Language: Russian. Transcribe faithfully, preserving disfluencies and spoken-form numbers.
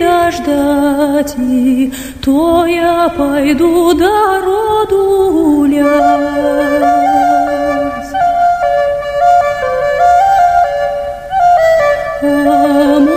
тебя ждать, и то я пойду до роду гулять. А